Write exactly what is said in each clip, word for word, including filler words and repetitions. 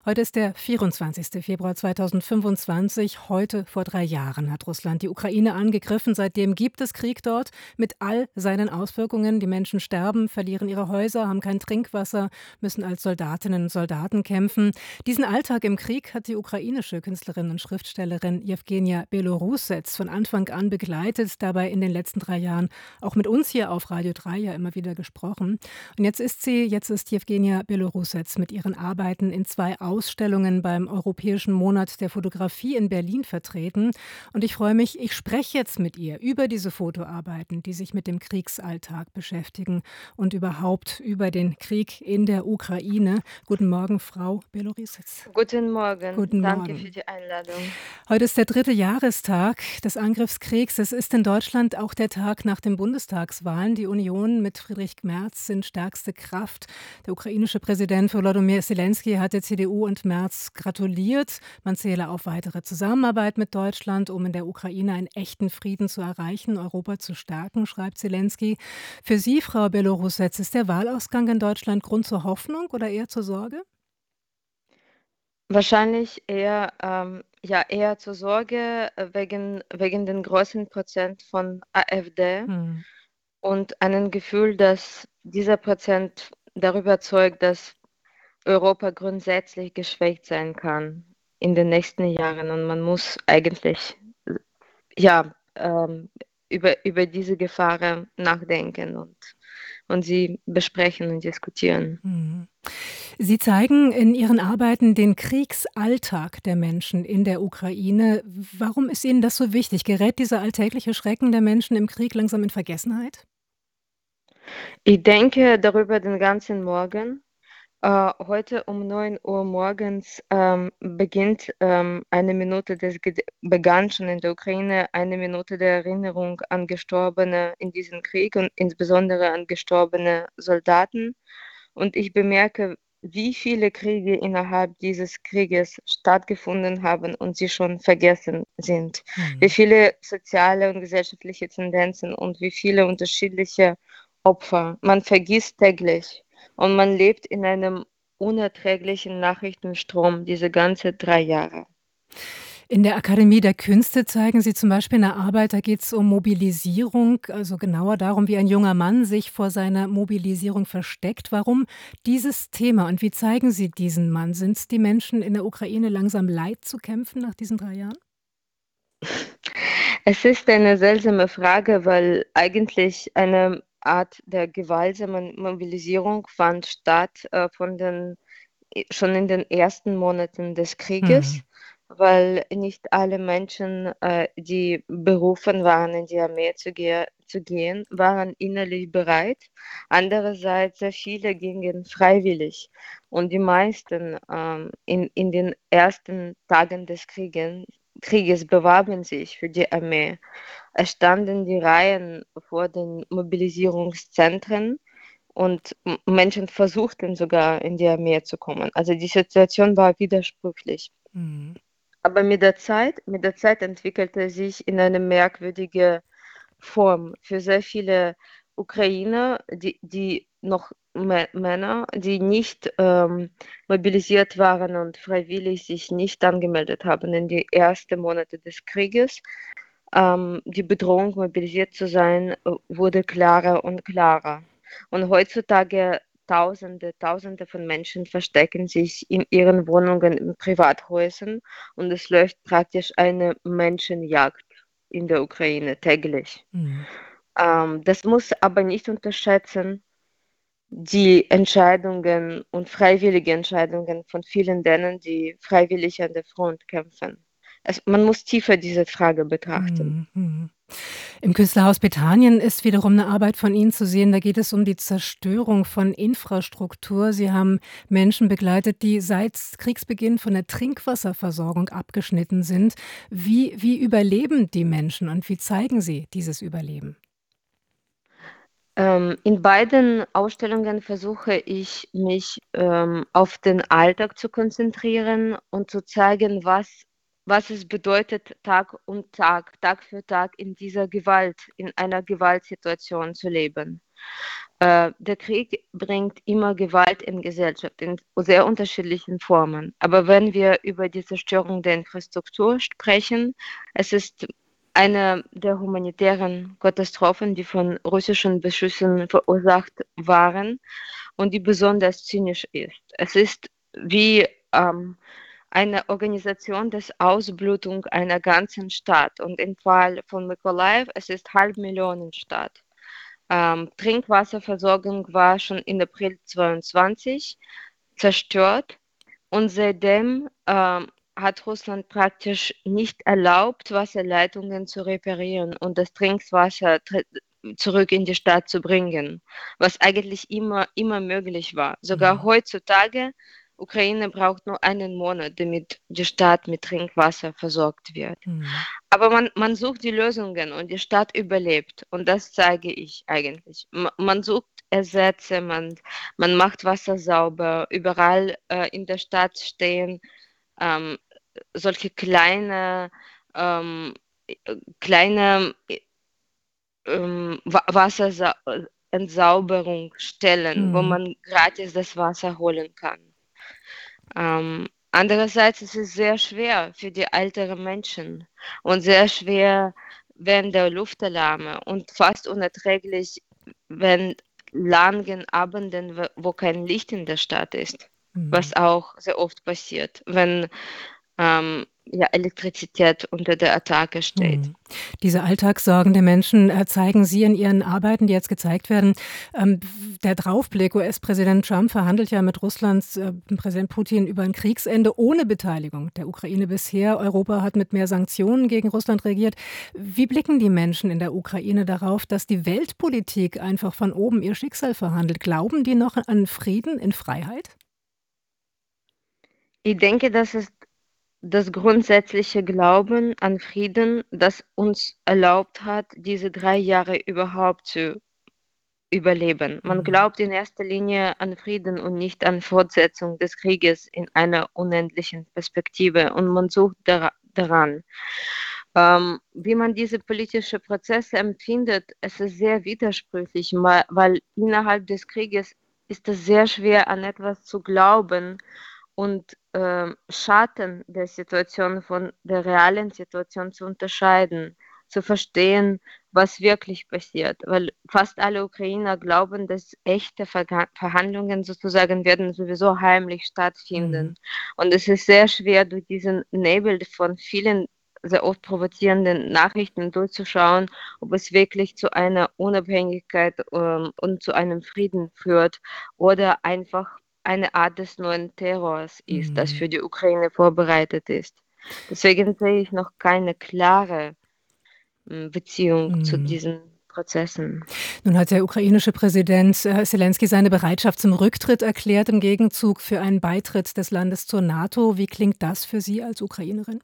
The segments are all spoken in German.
Heute ist der vierundzwanzigste Februar zweitausendfünfundzwanzig. Heute vor drei Jahren hat Russland die Ukraine angegriffen. Seitdem gibt es Krieg dort mit all seinen Auswirkungen. Die Menschen sterben, verlieren ihre Häuser, haben kein Trinkwasser, müssen als Soldatinnen und Soldaten kämpfen. Diesen Alltag im Krieg hat die ukrainische Künstlerin und Schriftstellerin Jewgenia Belorussets von Anfang an begleitet, dabei in den letzten drei Jahren auch mit uns hier auf Radio drei ja immer wieder gesprochen. Und jetzt ist sie, jetzt ist Jewgenia Belorussets mit ihren Arbeiten in zwei Ausstellungen beim Europäischen Monat der Fotografie in Berlin vertreten. Und ich freue mich, ich spreche jetzt mit ihr über diese Fotoarbeiten, die sich mit dem Kriegsalltag beschäftigen und überhaupt über den Krieg in der Ukraine. Guten Morgen, Frau Belorussets. Guten Morgen, Guten danke für Morgen. die Einladung. Heute ist der dritte Jahrestag des Angriffskriegs. Es ist in Deutschland auch der Tag nach den Bundestagswahlen. Die Union mit Friedrich Merz sind stärkste Kraft. Der ukrainische Präsident Volodymyr Zelensky hat der C D U und Merz gratuliert. Man zähle auf weitere Zusammenarbeit mit Deutschland, um in der Ukraine einen echten Frieden zu erreichen, Europa zu stärken, schreibt Zelensky. Für Sie, Frau Belorussets, ist der Wahlausgang in Deutschland Grund zur Hoffnung oder eher zur Sorge? Wahrscheinlich eher, ähm, ja, eher zur Sorge äh, wegen, wegen den großen Prozent von AfD Hm. und einem Gefühl, dass dieser Prozent darüber zeugt, dass Europa grundsätzlich geschwächt sein kann in den nächsten Jahren und man muss eigentlich ja, ähm, über, über diese Gefahren nachdenken und, und sie besprechen und diskutieren. Hm. Sie zeigen in Ihren Arbeiten den Kriegsalltag der Menschen in der Ukraine. Warum ist Ihnen das so wichtig? Gerät dieser alltägliche Schrecken der Menschen im Krieg langsam in Vergessenheit? Ich denke darüber den ganzen Morgen. Äh, heute um neun Uhr morgens ähm, beginnt ähm, eine Minute des Gede begann schon in der Ukraine eine Minute der Erinnerung an Gestorbene in diesem Krieg und insbesondere an gestorbene Soldaten. Und ich bemerke, wie viele Kriege innerhalb dieses Krieges stattgefunden haben und sie schon vergessen sind. Wie Mhm. viele soziale und gesellschaftliche Tendenzen und wie viele unterschiedliche Opfer. Man vergisst täglich und man lebt in einem unerträglichen Nachrichtenstrom diese ganze drei Jahre. In der Akademie der Künste zeigen Sie zum Beispiel eine Arbeit, da geht es um Mobilisierung, also genauer darum, wie ein junger Mann sich vor seiner Mobilisierung versteckt. Warum dieses Thema und wie zeigen Sie diesen Mann? Sind es die Menschen in der Ukraine langsam leid zu kämpfen nach diesen drei Jahren? Es ist eine seltsame Frage, weil eigentlich eine Art der gewaltsamen Mobilisierung fand statt äh, von den, schon in den ersten Monaten des Mhm. Krieges, weil nicht alle Menschen, äh, die berufen waren, in die Armee zu, ge zu gehen, waren innerlich bereit. Andererseits, sehr viele gingen freiwillig. Und die meisten ähm, in, in den ersten Tagen des Krieges, Krieges bewarben sich für die Armee. Es standen die Reihen vor den Mobilisierungszentren und M- Menschen versuchten sogar in die Armee zu kommen. Also die Situation war widersprüchlich. Mhm. Aber mit der Zeit, mit der Zeit entwickelte sich in eine merkwürdige Form für sehr viele Ukrainer, die, die noch Mä- Männer, die nicht ähm, mobilisiert waren und freiwillig sich nicht angemeldet haben in die ersten Monate des Krieges. Ähm, die Bedrohung, mobilisiert zu sein, äh, wurde klarer und klarer. Und heutzutage Tausende, Tausende von Menschen verstecken sich in ihren Wohnungen, in Privathäusern und es läuft praktisch eine Menschenjagd in der Ukraine täglich. Mhm. Ähm, das muss aber nicht unterschätzen, die Entscheidungen und freiwillige Entscheidungen von vielen denen, die freiwillig an der Front kämpfen. Es, man muss tiefer diese Frage betrachten. Mhm. Mhm. Im Künstlerhaus Bethanien ist wiederum eine Arbeit von Ihnen zu sehen. Da geht es um die Zerstörung von Infrastruktur. Sie haben Menschen begleitet, die seit Kriegsbeginn von der Trinkwasserversorgung abgeschnitten sind. Wie wie überleben die Menschen und wie zeigen Sie dieses Überleben? Ähm, in beiden Ausstellungen versuche ich, mich ähm, auf den Alltag zu konzentrieren und zu zeigen, was, was es bedeutet, Tag um Tag, Tag für Tag in dieser Gewalt, in einer Gewaltsituation zu leben. Äh, der Krieg bringt immer Gewalt in Gesellschaft in sehr unterschiedlichen Formen. Aber wenn wir über die Zerstörung der Infrastruktur sprechen, es ist eine der humanitären Katastrophen, die von russischen Beschüssen verursacht waren und die besonders zynisch ist. Es ist wie ähm, eine Organisation des Ausblutung einer ganzen Stadt. Und im Fall von Mykolaiv, es ist Halbmillionenstadt. Ähm, Trinkwasserversorgung war schon in April zweiundzwanzig zerstört und seitdem ähm, hat Russland praktisch nicht erlaubt, Wasserleitungen zu reparieren und das Trinkwasser tr- zurück in die Stadt zu bringen, was eigentlich immer, immer möglich war. Sogar Mhm. heutzutage, Ukraine braucht nur einen Monat, damit die Stadt mit Trinkwasser versorgt wird. Mhm. Aber man, man sucht die Lösungen und die Stadt überlebt. Und das zeige ich eigentlich. Ma- Man sucht Ersätze, man, man macht Wasser sauber. Überall äh, in der Stadt stehen ähm, solche kleine, ähm, äh, kleine äh, ähm, Wa- Wasserentsauberungsstellen, wo Mhm. man gratis das Wasser holen kann. Ähm, andererseits ist es sehr schwer für die älteren Menschen und sehr schwer während der Luftalarme und fast unerträglich, wenn langen Abenden, wo wo kein Licht in der Stadt ist, Mhm. was auch sehr oft passiert, wenn ähm, ja, Elektrizität unter der Attacke steht. Mhm. Diese Alltagssorgen der Menschen, äh, zeigen Sie in Ihren Arbeiten, die jetzt gezeigt werden. Ähm, der Draufblick, U S-Präsident Trump verhandelt ja mit Russlands äh, Präsident Putin über ein Kriegsende ohne Beteiligung der Ukraine bisher. Europa hat mit mehr Sanktionen gegen Russland reagiert. Wie blicken die Menschen in der Ukraine darauf, dass die Weltpolitik einfach von oben ihr Schicksal verhandelt? Glauben die noch an Frieden in Freiheit? Ich denke, das ist das grundsätzliche Glauben an Frieden, das uns erlaubt hat, diese drei Jahre überhaupt zu überleben. Man Mhm. glaubt in erster Linie an Frieden und nicht an Fortsetzung des Krieges in einer unendlichen Perspektive und man sucht dara- daran. Ähm, wie man diese politischen Prozesse empfindet, es ist sehr widersprüchlich, ma- weil innerhalb des Krieges ist es sehr schwer an etwas zu glauben und ähm, Schatten der Situation von der realen Situation zu unterscheiden, zu verstehen, was wirklich passiert. Weil fast alle Ukrainer glauben, dass echte Verga- Verhandlungen sozusagen werden sowieso heimlich Mhm. stattfinden. Und es ist sehr schwer, durch diesen Nebel von vielen sehr oft provozierenden Nachrichten durchzuschauen, ob es wirklich zu einer Unabhängigkeit ähm, und zu einem Frieden führt oder einfach eine Art des neuen Terrors ist, das Mhm. für die Ukraine vorbereitet ist. Deswegen sehe ich noch keine klare mm, Beziehung zu Mhm. diesen Prozessen. Nun hat der ukrainische Präsident äh, Selenskyj seine Bereitschaft zum Rücktritt erklärt im Gegenzug für einen Beitritt des Landes zur NATO. Wie klingt das für Sie als Ukrainerin?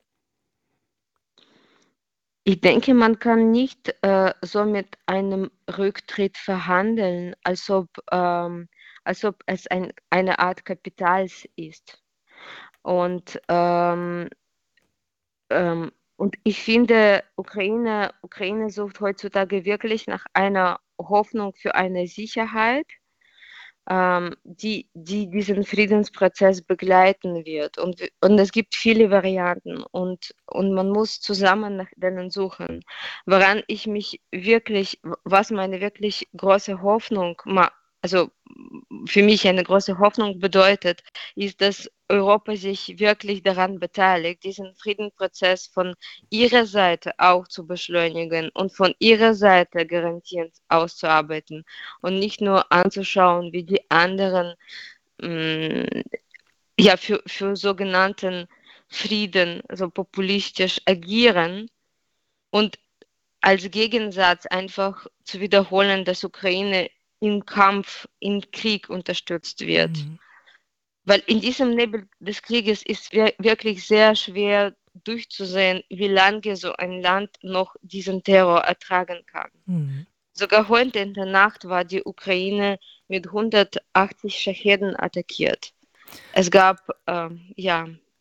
Ich denke, man kann nicht äh, so mit einem Rücktritt verhandeln, als ob, ähm, als ob es ein, eine Art Kapitals ist. Und ähm, Ähm, und ich finde, Ukraine, Ukraine sucht heutzutage wirklich nach einer Hoffnung für eine Sicherheit, ähm, die, die diesen Friedensprozess begleiten wird. Und, w- und es gibt viele Varianten und, und man muss zusammen nach denen suchen. Woran ich mich wirklich, was meine wirklich große Hoffnung, ma, also für mich eine große Hoffnung bedeutet, ist, dass Europa sich wirklich daran beteiligt, diesen Friedensprozess von ihrer Seite auch zu beschleunigen und von ihrer Seite Garantien auszuarbeiten und nicht nur anzuschauen, wie die anderen mh, ja für, für sogenannten Frieden so populistisch agieren und als Gegensatz einfach zu wiederholen, dass Ukraine im Kampf, im Krieg unterstützt wird. Mhm. Weil in diesem Nebel des Krieges ist wir- wirklich sehr schwer durchzusehen, wie lange so ein Land noch diesen Terror ertragen kann. Mhm. Sogar heute in der Nacht war die Ukraine mit hundertachtzig Schacheten attackiert. Es gab, ähm, ja,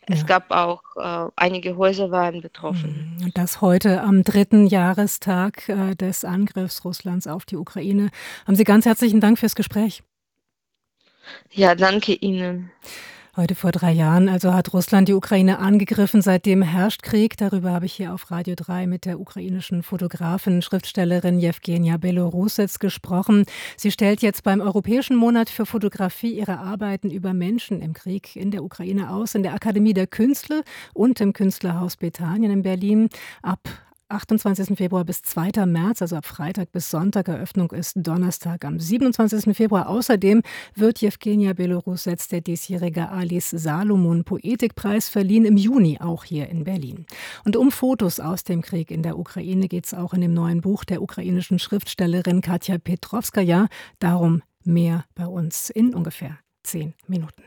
Es Ja. gab auch äh, einige Häuser waren betroffen. Mhm. Und das heute am dritten Jahrestag, äh, des Angriffs Russlands auf die Ukraine. Haben Sie ganz herzlichen Dank fürs Gespräch. Ja, danke Ihnen. Heute vor drei Jahren also hat Russland die Ukraine angegriffen. Seitdem herrscht Krieg. Darüber habe ich hier auf Radio drei mit der ukrainischen Fotografin, Schriftstellerin Jewgenia Belorussets gesprochen. Sie stellt jetzt beim Europäischen Monat für Fotografie ihre Arbeiten über Menschen im Krieg in der Ukraine aus, in der Akademie der Künste und im Künstlerhaus Bethanien in Berlin. Ab achtundzwanzigsten Februar bis zweiten März, also ab Freitag bis Sonntag. Eröffnung ist Donnerstag am siebenundzwanzigsten Februar. Außerdem wird Jewgenia Belorussets der diesjährige Alice Salomon Poetikpreis verliehen, im Juni auch hier in Berlin. Und um Fotos aus dem Krieg in der Ukraine geht es auch in dem neuen Buch der ukrainischen Schriftstellerin Katja Petrovskaja. Darum mehr bei uns in ungefähr zehn Minuten.